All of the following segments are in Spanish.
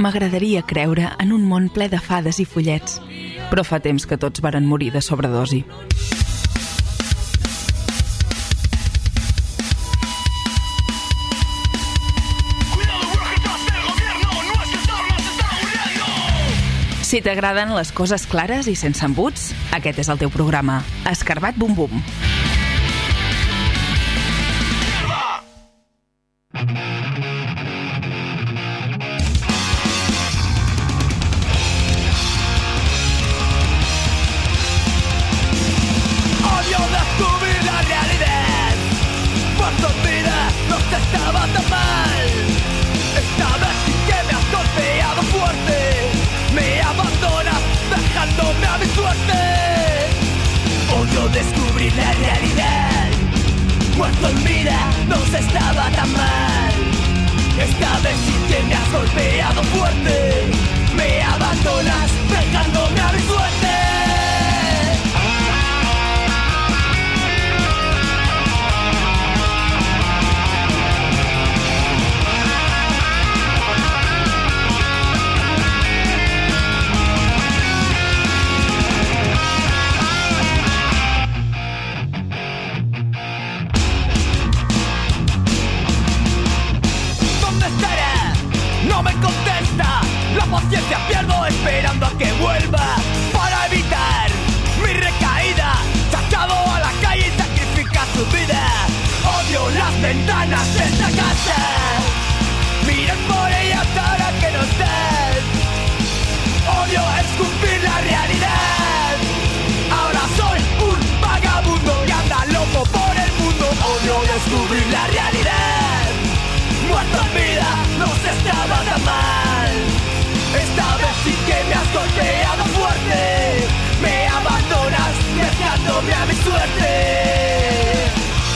M'agradaria creure en un món ple de fades i follets, però fa temps que tots varen morir de sobredosi. Si t'agraden les coses clares i sense embuts, aquest és el teu programa. Escarbat Bum Bum. Odio descubrir la realidad. Por tu vida no te estaba tan mal. Esta vez sí que me has golpeado fuerte. Me abandonas dejándome a mi suerte. Odio descubrir la realidad. Muerto en vida no se estaba tan mal. Esta vez sí que me has golpeado fuerte. Me abandonas dejándome a mi suerte. No me contesta, la paciencia pierdo esperando a que vuelva para evitar mi recaída. Sacado a la calle y sacrifica su vida. Odio las ventanas de esta casa. Miren por ellas ahora que no estás. Odio escupir la realidad. Ahora soy un vagabundo que anda loco por el mundo. Odio descubrir la realidad. Muerto en vida no se estaba tan mal. Esta vez sí que me has golpeado fuerte. Me abandonas dejándome a mi suerte.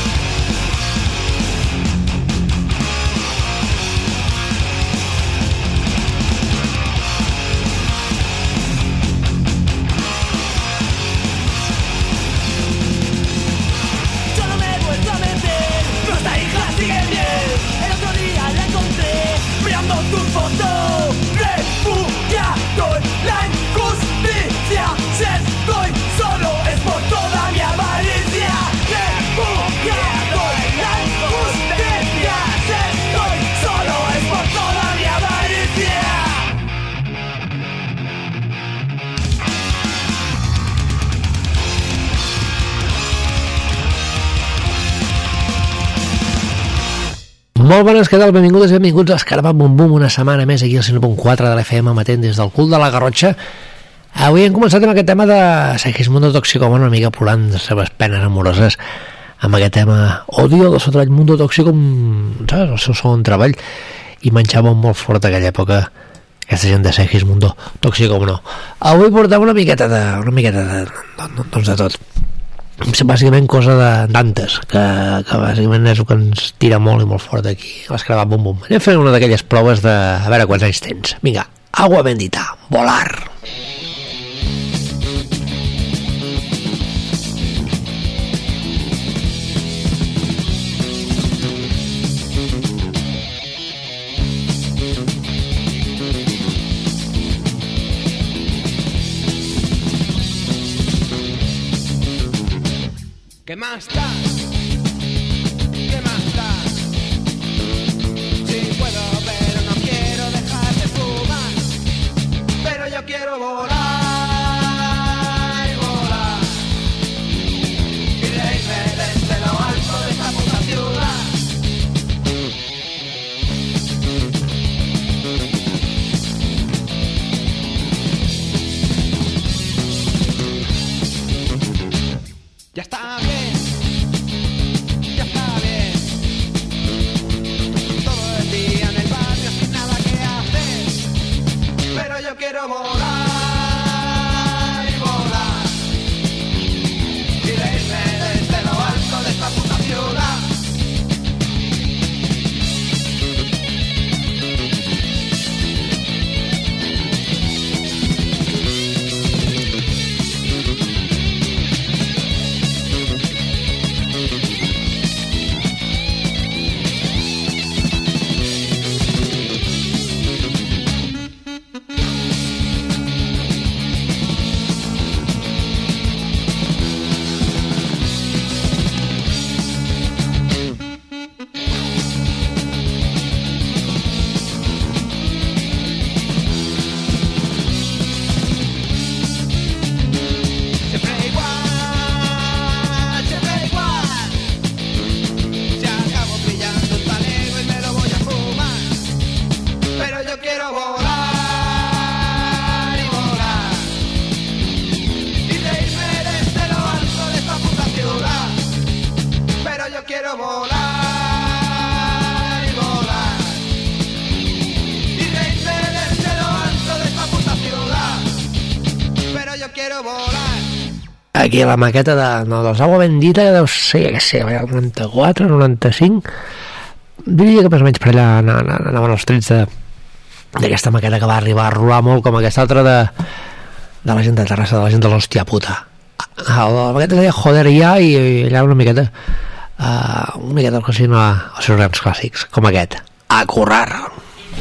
Yo no me he vuelto a meter. Nuestra hija sigue bien. El otro día la encontré mirando tu foto. Refugiado en la injusticia. Si estoy solo es por toda mi avaricia. Refugiado en la injusticia. Si estoy solo es por toda mi avaricia. Molt bones, què tal? Benvingudes i benvinguts a Escarbat Bum Bum, una setmana més aquí al 100.4 de l'FM, emetent des del cul de la Garrotxa. Avui hem començat amb aquest tema de Segismundo Toxicomano, una mica purant les seves penes amoroses, amb aquest tema Odio del seu treball Mundo Tóxico, saps? El seu segon treball, i menjava molt fort aquella època aquesta gent de Segismundo Toxicomano. Avui portem una miqueta de tot. Bàsicament cosa d'antes, que bàsicament és el que ens tira molt i molt fort aquí a l'Escarbat Bum Bum. Anem fent una d'aquelles proves de a veure quants anys tens. Vinga, agua bendita, volar. ¿Qué más da? ¿Qué más da? Si puedo, pero no quiero dejar de fumar. Pero yo quiero volar y volar. Y reírme desde lo alto de esta puta ciudad. Ya está bien, ya está bien. Todo el día en el barrio sin nada que hacer. Pero yo quiero volar y volar. Y reírme desde lo alto de esta puta ciudad. quiero volar y volar y reírme desde lo alto de esta puta ciudad, pero yo quiero volar. Aquí la maqueta dels Agua Bendita deu ser, que sé, el 94, 95, diria que més o menys per allà anaven els trets d'aquesta maqueta que va arribar a rolar molt, com aquesta altra de la gent de Terrassa, de la gent de l'hòstia puta. La maqueta es deia Joder ja, i allà una miqueta el que siguin els seus grans clàssics, com aquest, A currar.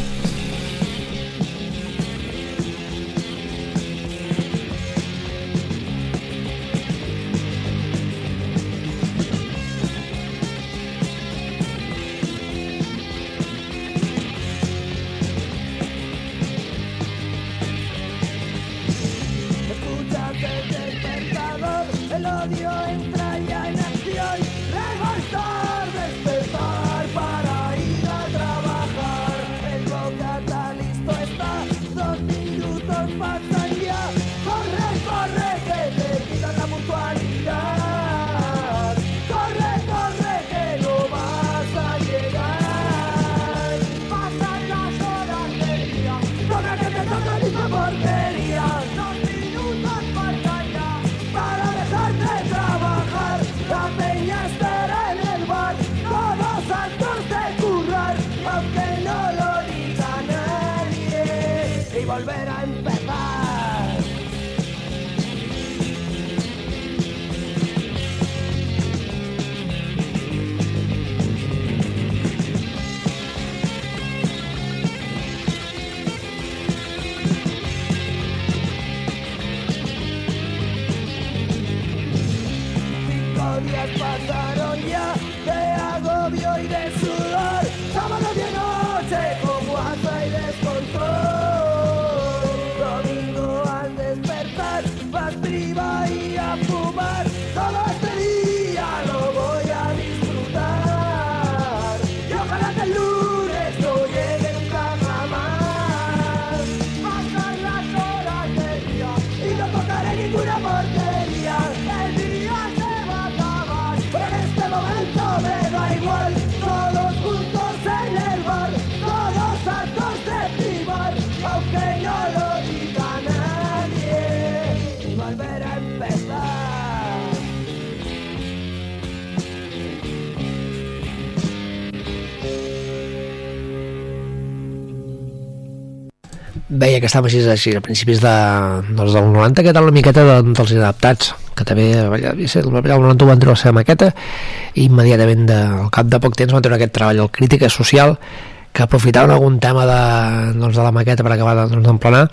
Veia que estava així a principis del 90, que era una miqueta dels inadaptats, que també el 90 van treure la seva maqueta i immediatament al cap de poc temps van treure aquest treball, el Crítica Social, que aprofitaven algun tema de la maqueta per acabar d'emplenar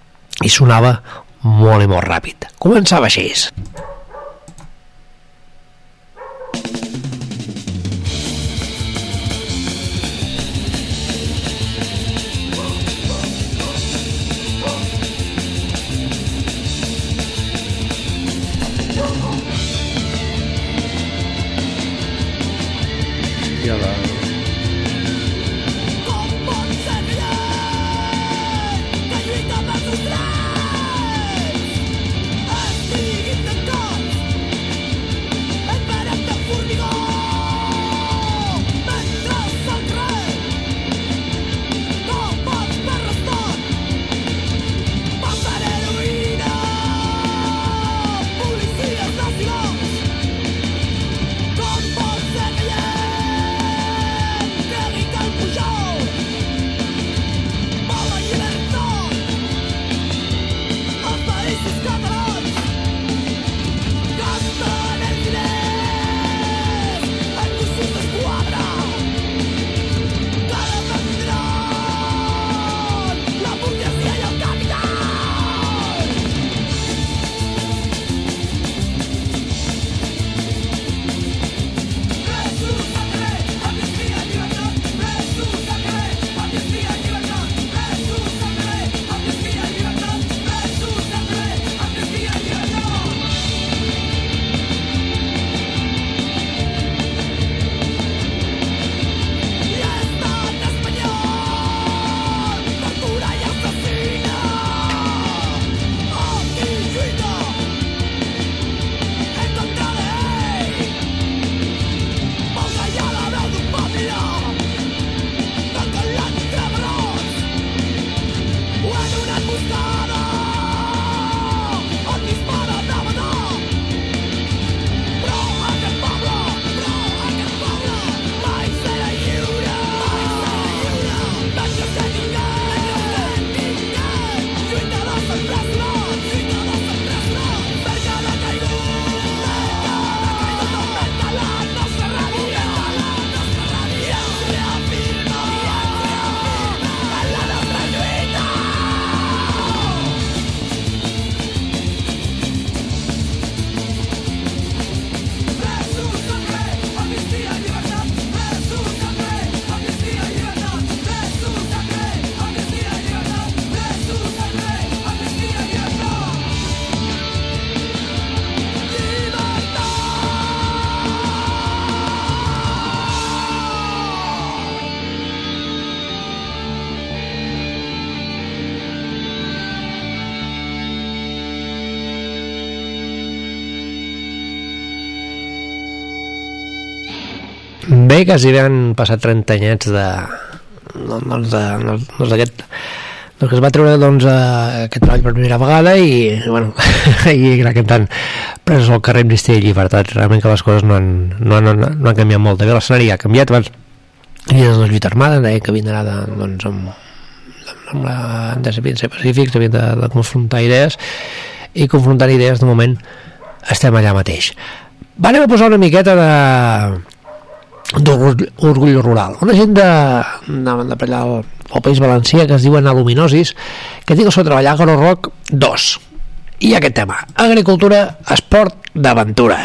i sonava molt i molt ràpid. Començava així. Bé, quasi bé han passat 30 anyets d'aquest que es va treure aquest treball per primera vegada i bueno, i crec que han pres al carrer Amnistia i Llibertat. Realment que les coses no han canviat molt. També l'escenari ha canviat. Abans hi havia la lluita armada, deia que vindrà amb la ser pacífics, havien de confrontar idees, i confrontant idees de moment estem allà mateix. Anem a posar una miqueta d'orgull rural. Una gent de per allà al País Valencià que es diuen Aluminosis, que tinc el seu treball Agro Rock 2, i aquest tema: agricultura, esport d'aventura.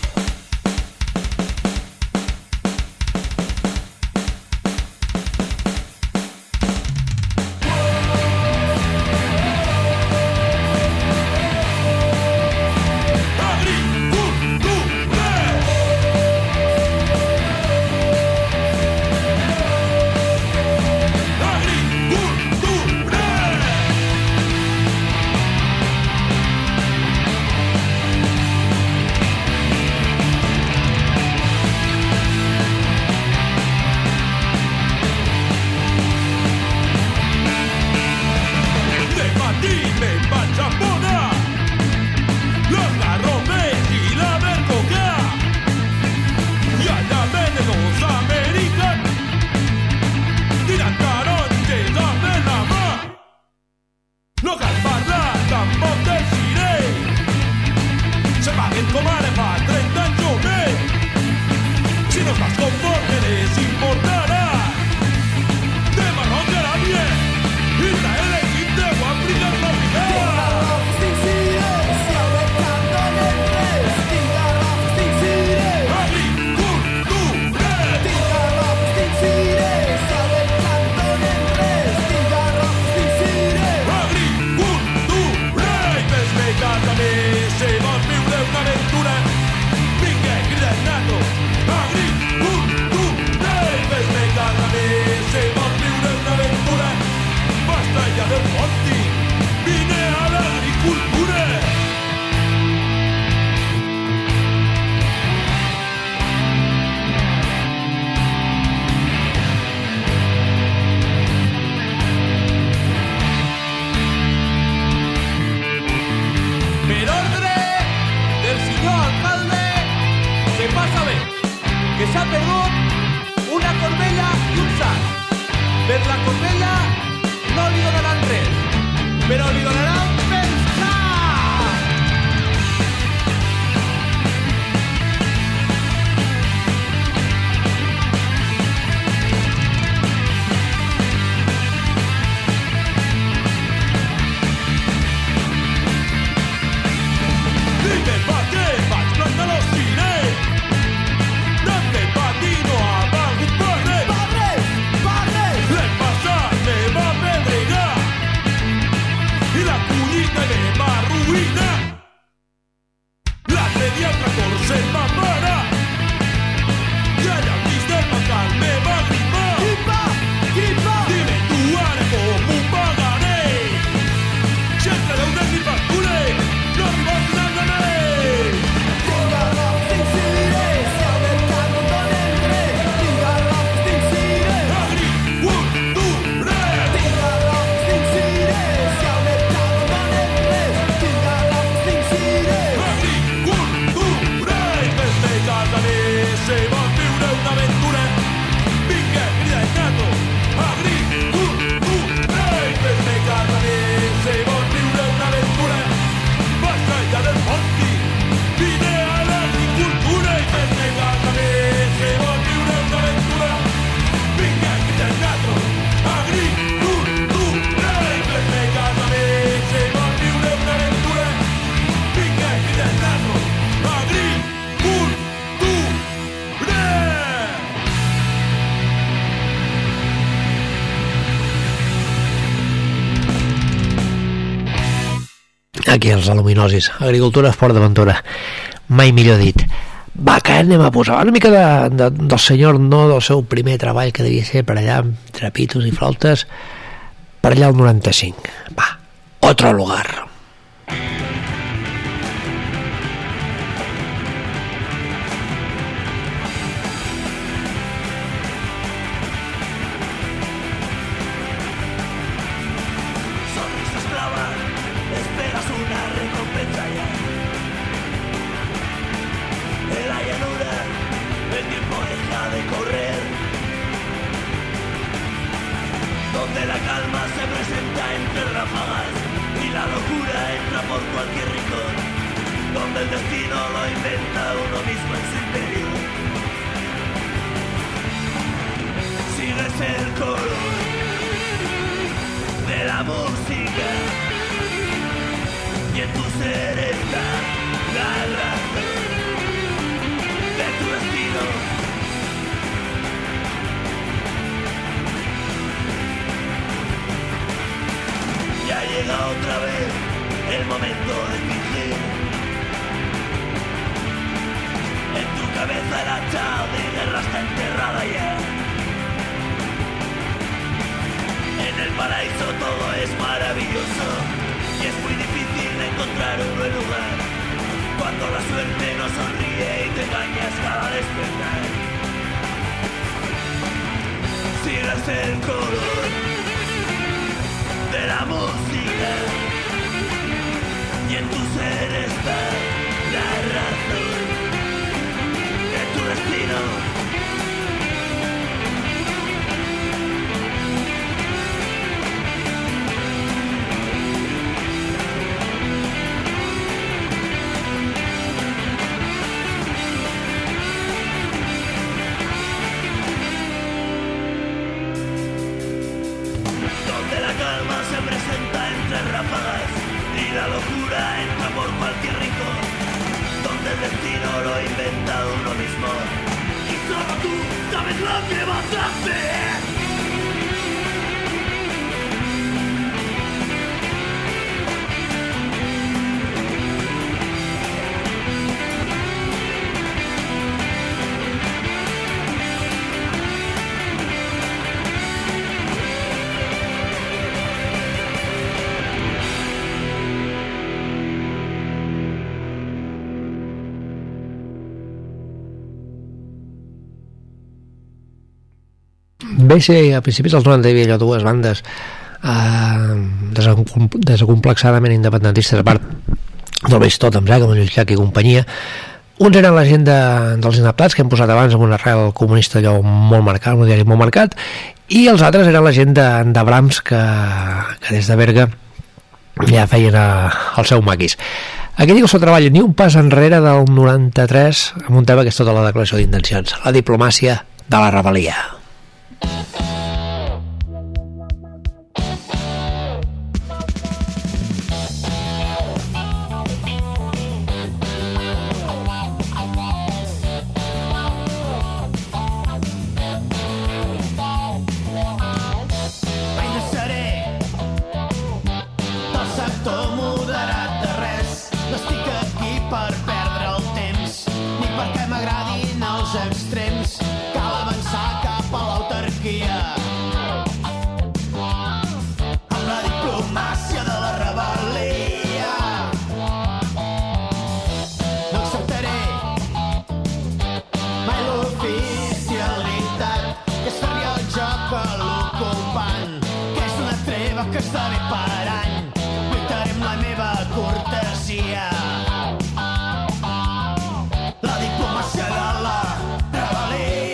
Aquí els Aluminosis, agricultura, esport d'aventura, mai millor dit. Va, que anem a posar una mica del senyor No, del seu primer treball, que devia ser per allà amb trapitos i flautes, per allà al 95. Va, Otro Lugar. ráfagas y la locura entra por cualquier rincón, donde el destino lo inventa uno mismo en su interior. Sigues el color de la música y en tu ser está la razón de tu destino. Ya llega otra vez el momento de fingir. En tu cabeza la hacha de guerra está enterrada ya. En el paraíso todo es maravilloso y es muy difícil encontrar un buen lugar cuando la suerte no sonríe y te engañas cada despertar. Sigas el color de la música y en tu ser está la razón de tu destino. Se presenta entre ráfagas y la locura entra por cualquier rincón, donde el destino lo inventa uno mismo y solo tú sabes lo que vas a hacer. Bé, sí, a principis dels 90 hi havia allò dues bandes desacomplexadament independentistes, a part del Beix Tòtems, com en Lluís Llach i companyia. Uns eren la gent dels inadaptats, que hem posat abans amb una arrel comunista allò molt marcat, un diari molt marcat, i els altres eren la gent de Brahms, que des de Berga ja feien el seu maquis. Aquí diu el seu treball Ni un pas enrere del 93, amb un tema que és tota la declaració d'intencions, la diplomàcia de la rebel·lia. La diplomàcia de la rebel·lia.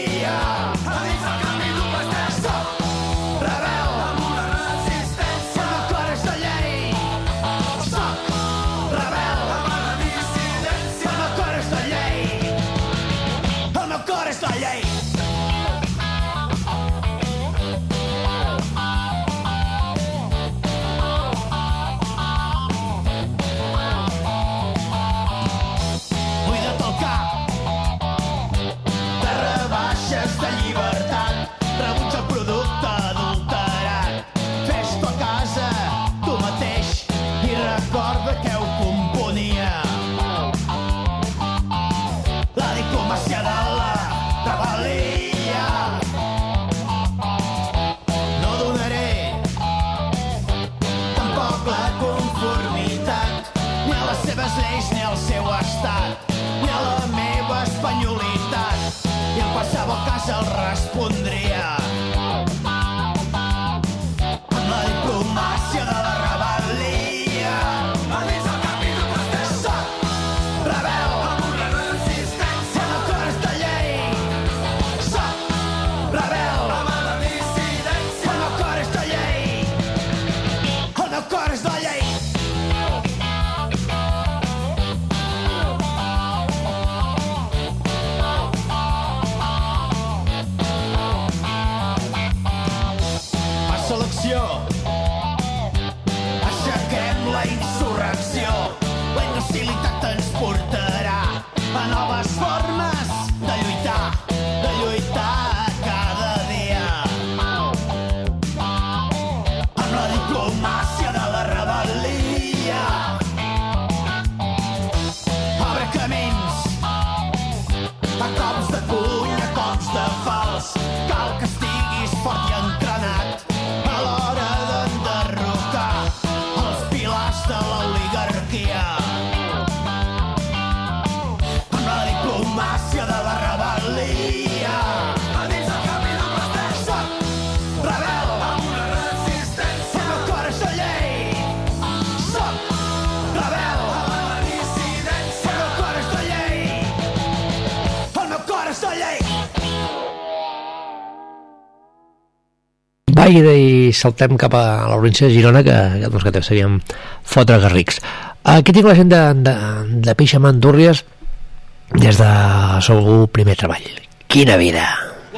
enlaire i saltem cap a la província de Girona, que també sabíem fotre garrics. Aquí tinc la gent de Pixa Mandúrries des de Segur Primer Treball. Quina vida!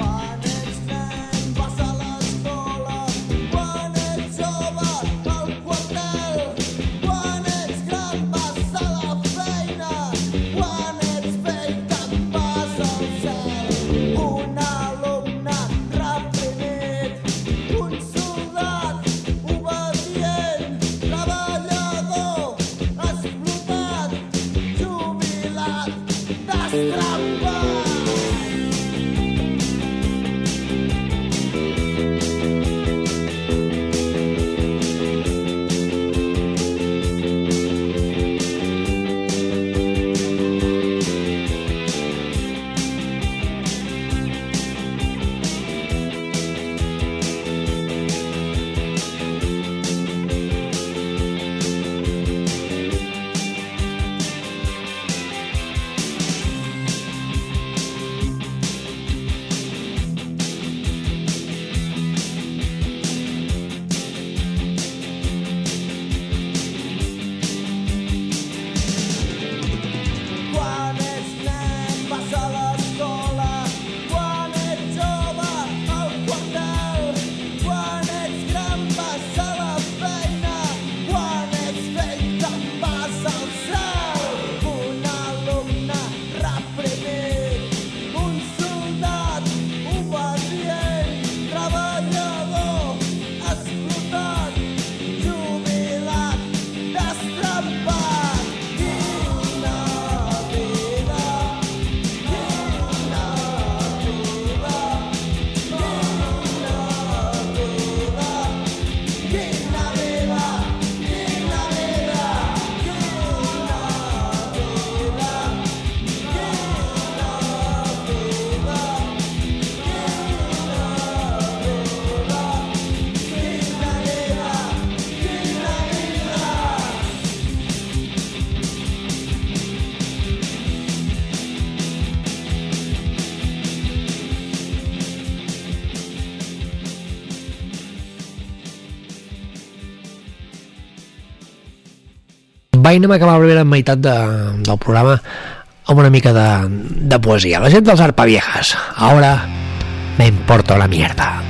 Vaig acabar la primera meitat del programa amb una mica de poesia. La gent dels Arpaviejas. Ahora me importa la mierda.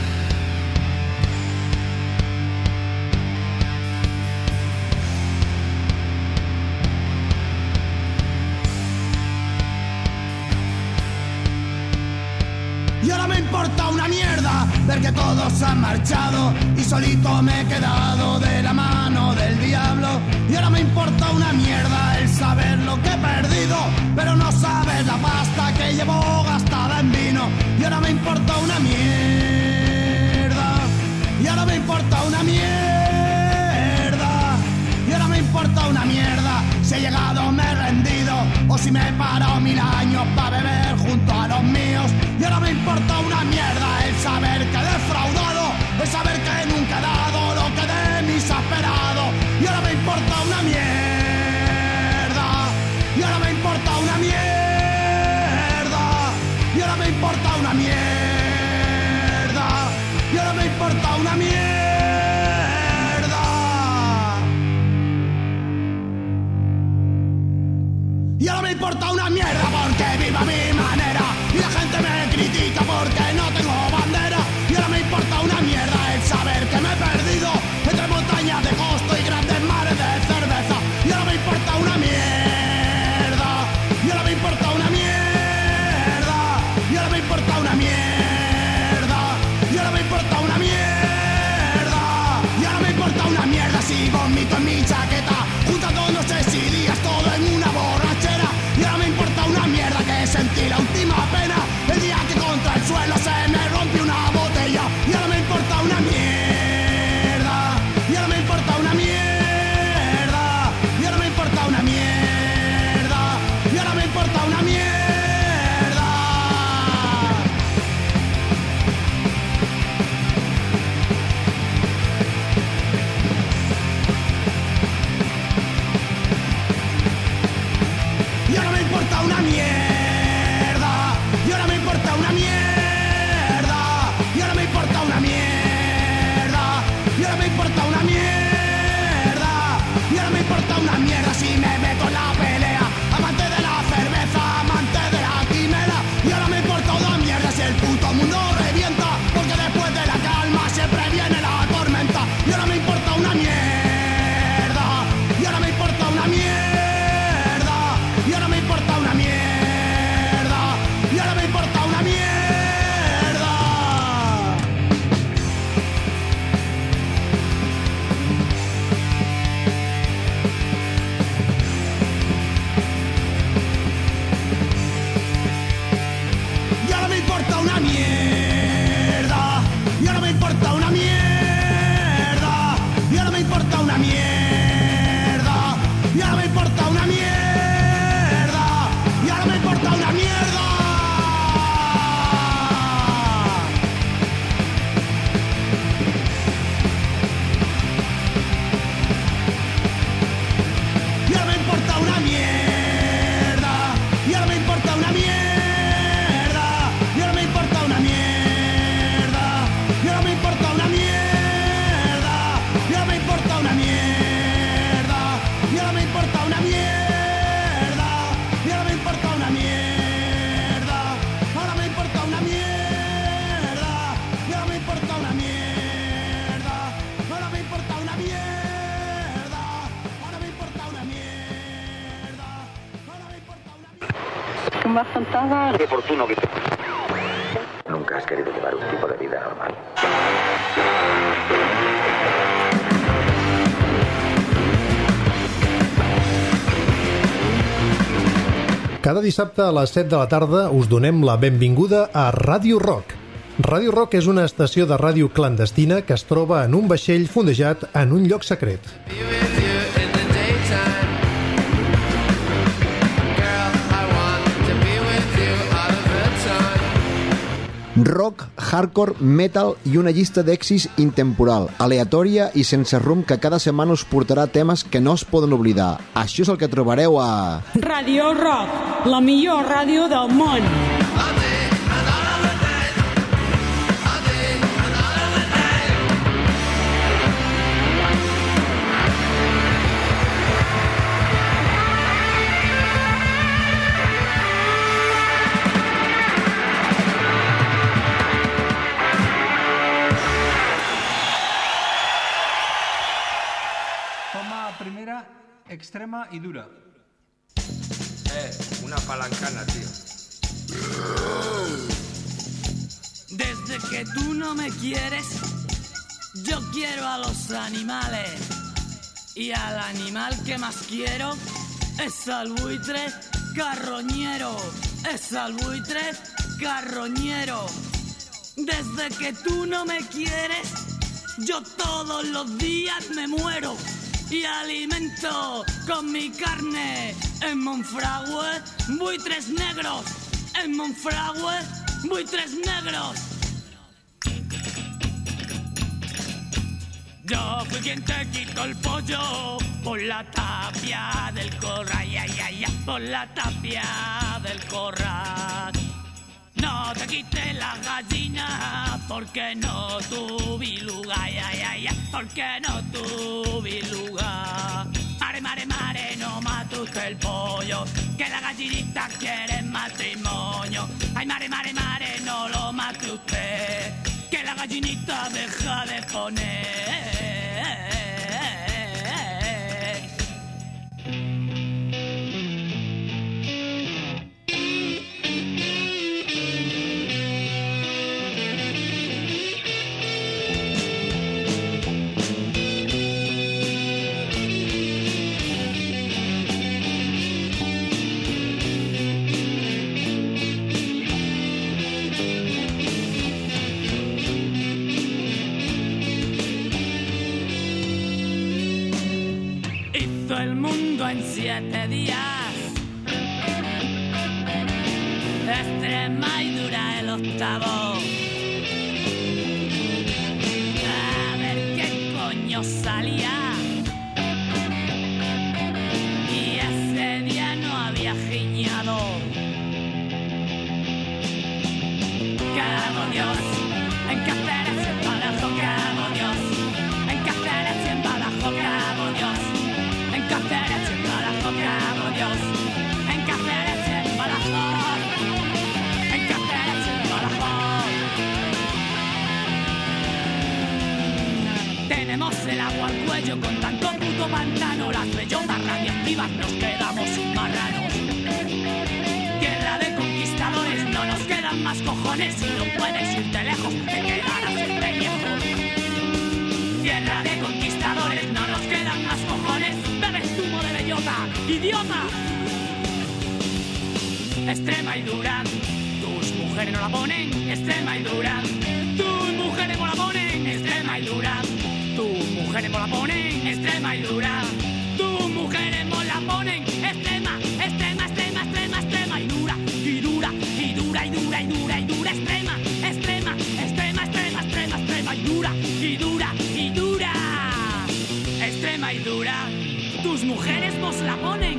Y ahora me importa una mierda ver que todos han marchado y solito me he quedado de la mano del diablo. Y ahora me importa una mierda el saber lo que he perdido, pero no sabes la pasta que llevo gastada en vino. Y ahora me importa una mierda. Y ahora me importa una mierda. Y ahora me importa una mierda si he llegado, me he rendido, o si me he parado 1000 años para beber junto a los míos. Y ahora me importa una mierda el saber que he defraudado, el saber que nunca he dado lo que de mí se ha esperado. Y ahora me importa una mierda. Y ahora me importa una mierda. Y ahora me importa una mierda. Y ahora me importa una mierda. Y ahora me importa una mierda porque vivo a mi manera y la gente me critica porque no tengo bandera. Y ahora me importa una mierda el saber que me he perdido entre montañas de costo y grandes mares de cerveza. Y ahora me importa una mierda. Y ahora me importa una mierda. Y ahora me importa una mierda. Y ahora me importa una mierda. Y ahora me importa una mierda si vomito en mi chaqueta juntando noches y días todo en una borrachera. Y ahora me importa una mierda que sentí la última pena el día que contra el suelo se me rompió una botella. Y ahora me importa una mierda. Y ahora me importa una mierda. Y ahora me importa una mierda. Y ahora me importa una mierda. una mierda. Y ahora me importa una mierda. Y ahora me importa una mierda. Y ahora me importa una mierda. Y ahora me importa una mierda. Y ahora me importa una mierda. Y ahora me importa una mierda. Y ahora me importa una mierda. Y ahora me importa una mierda. Y ahora me importa una mierda. Y ahora me importa una mierda. Y ahora me importa una mierda. Ahora me importa una mierda. Y ahora me importa una mierda. Ahora me importa una mierda. Ahora me importa una mierda. Ahora me importa una mierda. Más fantasma. Qué oportuno que... Nunca has querido llevar un tipo de vida normal. Cada dissabte a les 7 de la tarda us donem la benvinguda a Ràdio Rock. Ràdio Rock és una estació de ràdio clandestina que es troba en un vaixell fondejat en un lloc secret. Rock, hardcore, metal i una llista d'èxits intemporal, aleatòria i sense rumb que cada setmana us portarà temes que no es poden oblidar. Això és el que trobareu a... Ràdio Rock, la millor ràdio del món. Toma primera, extrema y dura. Una palancana, tío. Desde que tú no me quieres, yo quiero a los animales. Y al animal que más quiero es al buitre carroñero. Es al buitre carroñero. Desde que tú no me quieres, yo todos los días me muero. Y alimento con mi carne en Monfragüe buitres negros. En Monfragüe buitres negros. Yo fui quien te quitó el pollo por la tapia del corral, ay, ay, ay, por la tapia del corral. No te quité la gallina porque no tuve lugar, ay, ay, ay, porque no tuve lugar. Mare, mare, mare, no mate usted el pollo, que la gallinita quiere matrimonio. Ay, mare, mare, mare, no lo mate usted, que la gallinita deja de poner. El mundo en 7 días, Extremadura el octavo. A ver qué coño salía. Y ese día no había giñado. Cago Dios, en Cáceres, en Badajoz, cago Dios. En Cáceres, en Badajoz, cago Dios. En Cáceres, en Badajoz, cago Dios. En Cáceres, en Badajoz. En Cáceres, en Badajoz. Tenemos el agua al cuello con tanto puto pantano. Las bellotas radioactivas nos quedamos sin marranos. Tierra de conquistadores, no nos quedan más cojones. Si no puedes irte lejos, te quedarás en pellejo. Tierra de conquistadores, no nos quedan más cojones. Bebes zumo de bellota, idiota. Extrema y dura, tus mujeres mujeres no la ponen extrema y dura. Tus mujeres no la ponen extrema y dura. Tus mujeres no la ponen extrema y dura. Tus mujeres no la ponen extrema, extrema, extrema, extrema, extrema y dura. Y dura, y dura, y dura, y dura, y dura, extrema, extrema, extrema, extrema, extrema, extrema y dura, y dura, y dura. Extrema y dura. Tus mujeres mos la ponen.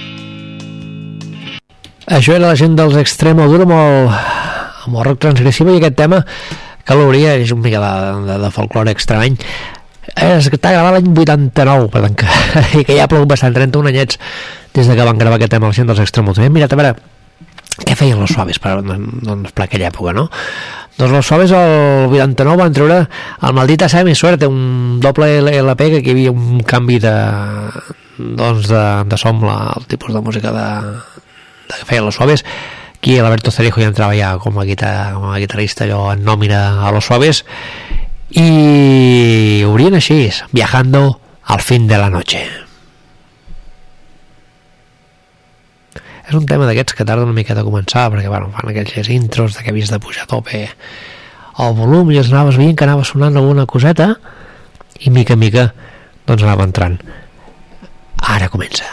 Això era la gent dels Extremodura amb el rock transgressiu, i aquest tema que l'hauria és una mica de folclore extremeny. Està gravat l'any 89, per tant que, i que ja ha plogut bastant, 31 anyets des de que van gravar aquest tema la gent dels Extremodura. Hem mirat a veure què feien los Suaves per aquella època, no? Doncs los Suaves el 89 van treure el Maldita sea mi suerte, un doble LP que hi havia un canvi de som, el tipus de música que feien los Suaves. Aquí l'Alberto Cerejo ja entrava ja com a guitarrista, allò en nòmina a los Suaves, i obrien així, Viajando al fin de la noche. És un tema d'aquests que tarda una mica de començar, perquè bueno, fan aquells intros de que havies de pujar a tope el volum i els anaves veient que anava sonant alguna coseta, i mica en mica doncs anava entrant. Ara comença.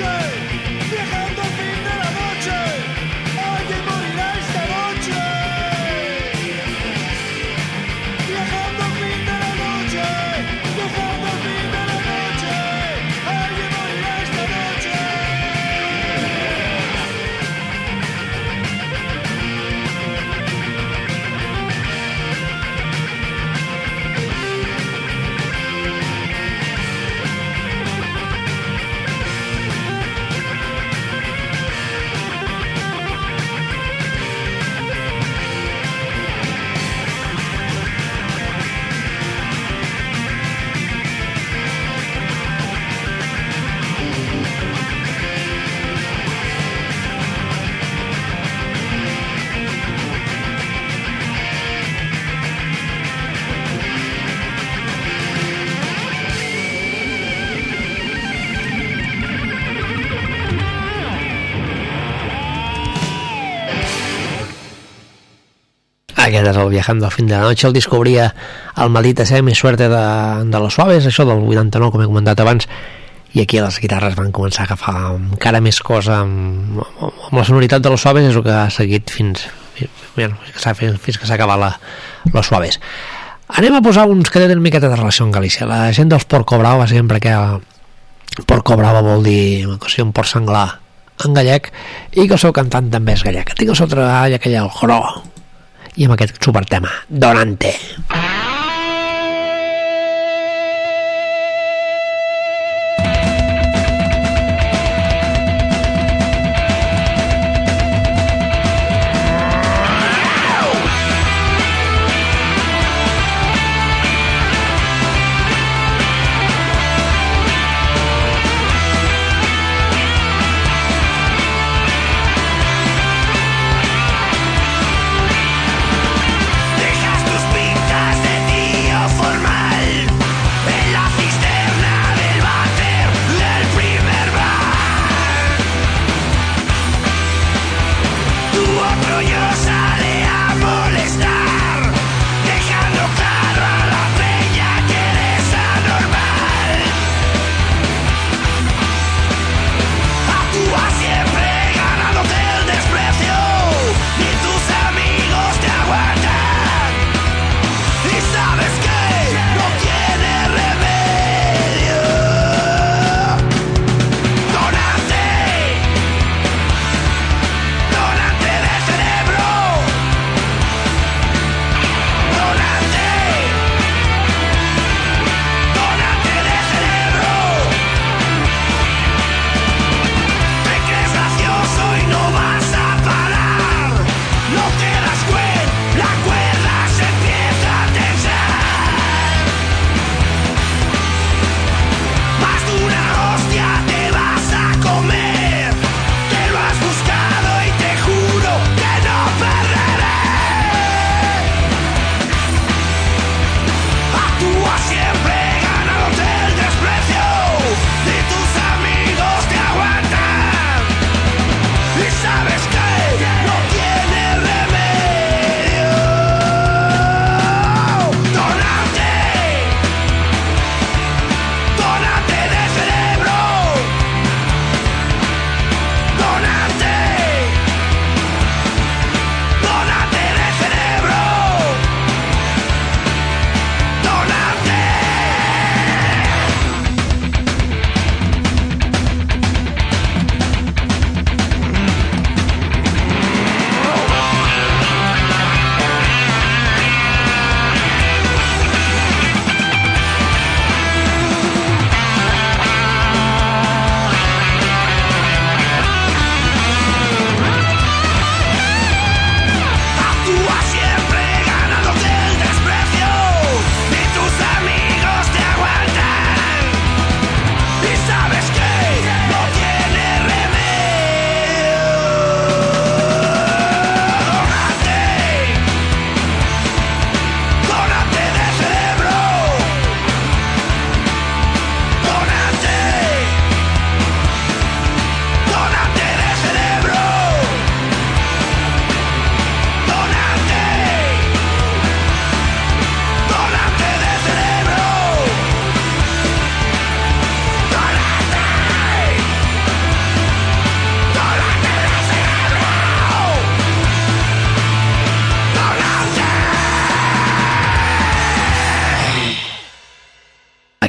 Aquest és el Viajando al fin de la noche, el descobria el Maldita sea mi suerte de Los Suaves, això del 89, com he comentat abans, i aquí les guitarres van començar a agafar encara més cosa amb la sonoritat de Los Suaves, és el que ha seguit fins que s'ha acabat Los Suaves. Anem a posar uns que tenen una miqueta de relació amb Galícia. La gent dels Porco Bravo, sempre que Porco Bravo vol dir un porc senglar en gallec, i que el seu cantant també és gallec. Tinc el seu treball aquell el Joro, i amb aquest supertema, Donante. Dejas tus pintas de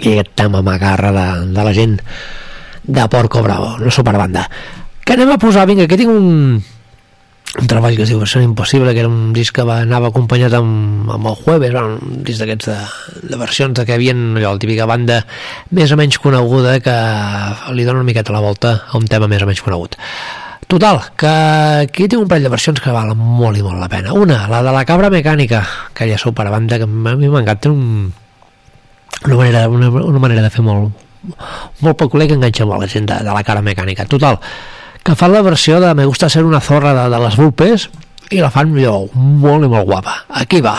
aquí aquest tema macarra de la gent de Porco Bravo, una superbanda. Que anem a posar, vinga, que tinc un treball que es diu Versión Impossible, que era un disc que anava acompanyat amb el Jueves, un disc d'aquests de versions que hi havia allò, la típica banda més o menys coneguda que li dona una miqueta la volta a un tema més o menys conegut. Total, que aquí tinc un parell de versions que valen molt i molt la pena. Una, la de la Cabra Mecànica, aquella superbanda que a mi m'encanta, una manera de fer molt peculiar, que enganxa molt la gent de la Cabra Mecànica. Total, que fan la versió de Me gusta ser una zorra de les Vulpes i la fan molt i molt guapa. Aquí va.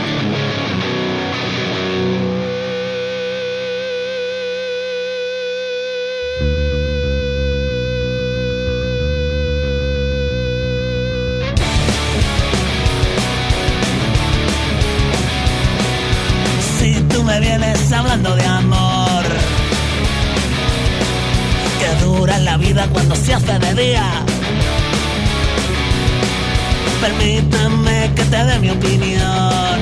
Si tú me vienes hablando de amor, que dura en la vida cuando se hace de día, permítame que te dé mi opinión.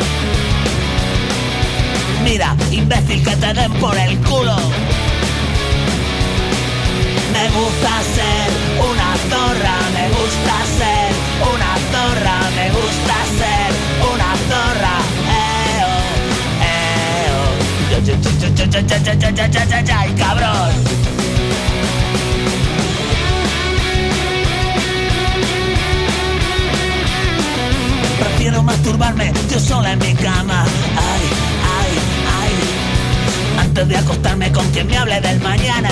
Mira, imbécil, que te den por el culo. Me gusta ser una zorra, me gusta ser una zorra, me gusta ser una zorra. Cabrón. Prefiero masturbarme yo sola en mi cama. Ay, ay, ay. Antes de acostarme con quien me hable del mañana.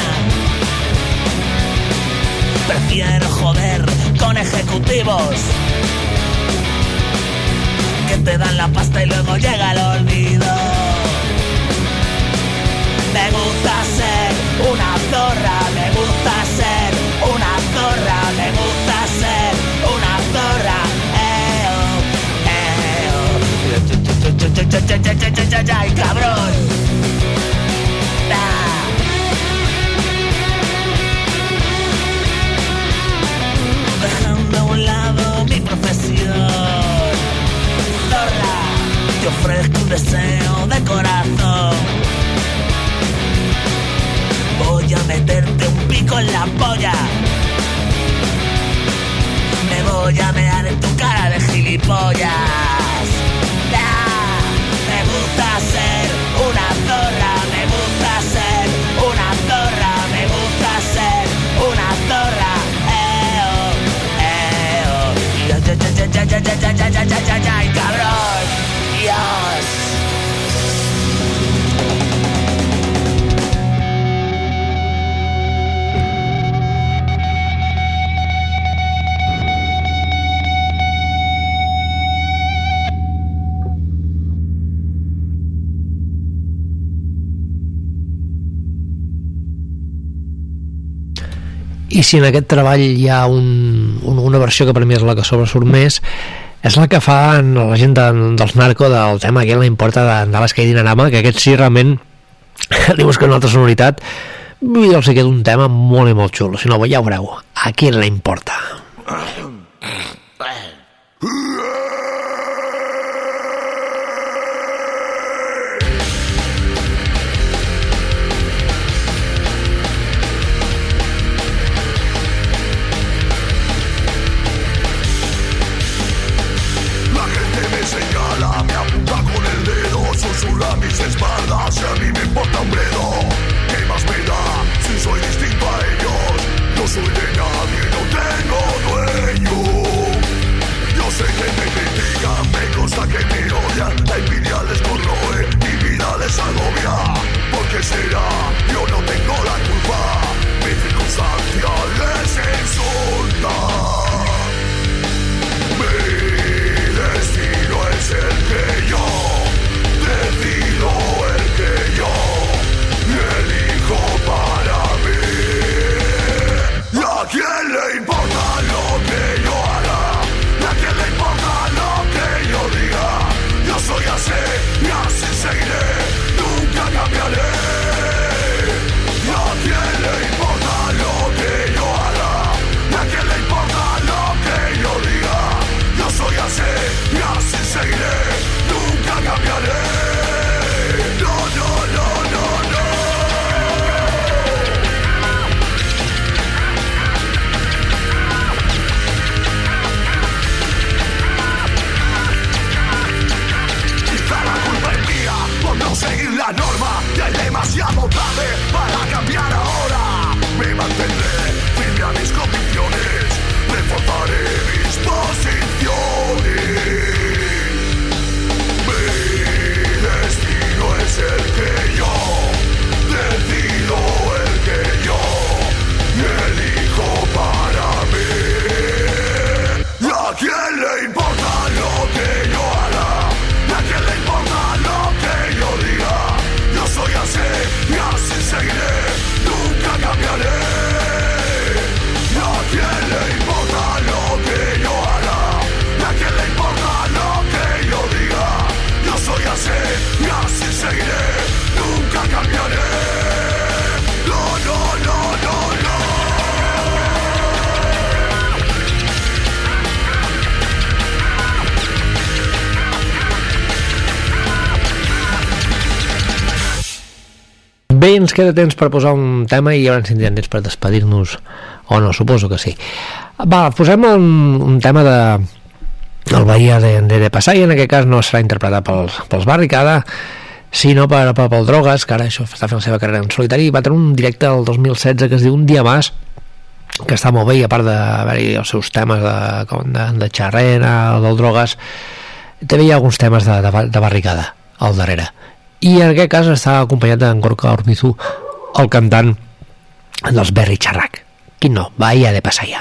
Prefiero joder con ejecutivos que te dan la pasta y luego llega el olvido. Me gusta ser una zorra, me gusta ser una zorra, me gusta ser una zorra. Ay, cabrón. Dejando a un lado mi profesión, zorra, te ofrezco un deseo de corazón. Voy a meterte un pico en la polla. Me voy a mear en tu cara de gilipollas. Me gusta ser una zorra, me gusta ser una zorra, me gusta ser una zorra. Cabrón, Dios. I si en aquest treball hi ha una versió que per mi és la que sobresurt més, és la que fan la gent dels Narco, del tema que la importa de l'Sky Dinarama, que aquest sí realment li busca una altra sonoritat i els queda un tema molt i molt xulo. Si no, ja ho veureu, a qui la importa. Susurra mis espaldas y a mí me importa un bledo. ¿Qué más me da si soy distinto a ellos? No soy de nadie, no tengo dueño. Yo sé que me critican, me consta que me odian. La envidia les corroe, mi vida les agobia. ¿Por qué será? Yo no tengo la culpa. Mi circunstancia les insulta. Mi destino es el que yo decido, el que yo elijo para mí. ¿Y a quién le importa lo que yo haga? ¿Y a quién le importa lo que yo diga? Yo soy así y así seguiré, nunca cambiaré. Bé, ens queda temps per posar un tema i llavors tindrem temps per despedir-nos, o no, suposo que sí. Va, posem un tema del Bahia de Passai, en aquest cas no serà interpretat pels Barricada, sinó pel Drogas, que ara això està fent la seva carrera en solitari, i va tenir un directe el 2016 que es diu Un dia más, que està molt bé, i a part d'haver-hi els seus temes de xarrena, del Drogas, també hi ha alguns temes de Barricada al darrere, i en aquest cas està acompanyat d'en Gorka Orbizu, el cantant dels Berri Charrac. Quin no? Bahia de Passai.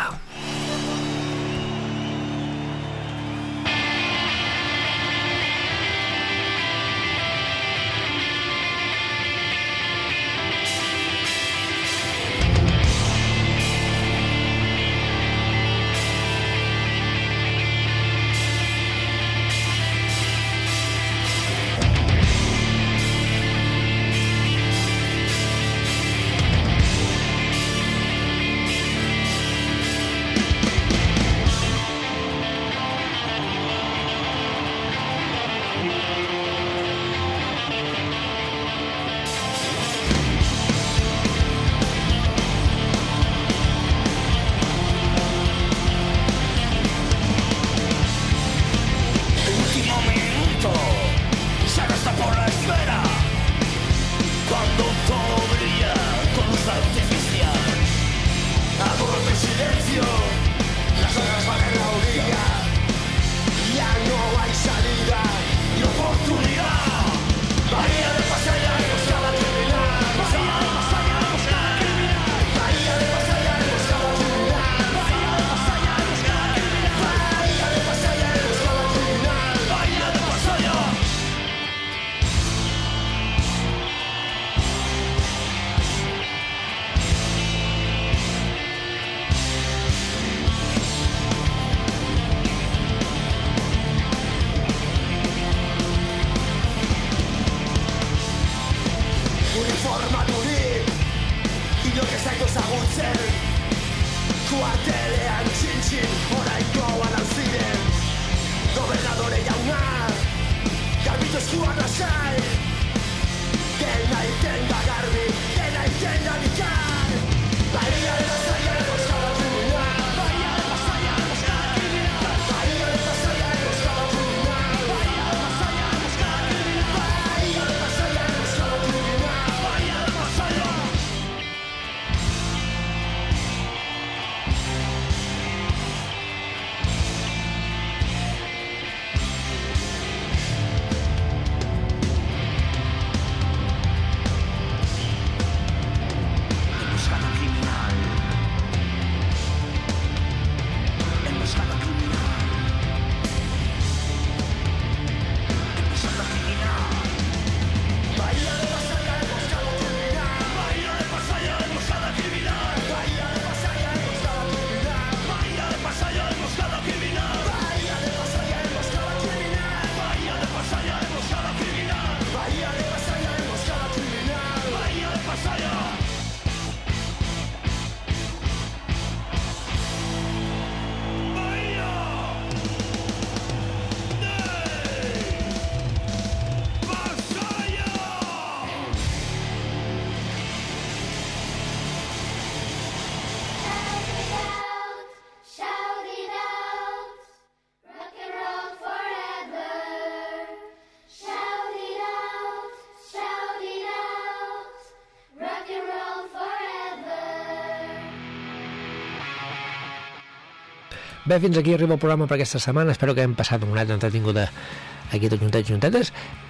Bé, fins aquí arriba el programa per aquesta setmana. Espero que hem passat una neta entretinguda aquí tot juntetes,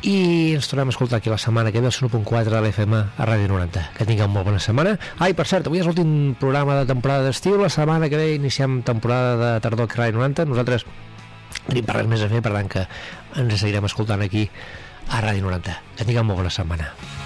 i ens tornem a escoltar aquí la setmana que ve al 1.4 de l'FM a Ràdio 90. Que tingueu molt bona setmana. I per cert, avui és l'últim programa de temporada d'estiu. La setmana que ve iniciem temporada de tardor aquí a Ràdio 90. Nosaltres tenim per res més a fer, per tant que ens seguirem escoltant aquí a Ràdio 90. Que tingueu molt bona setmana.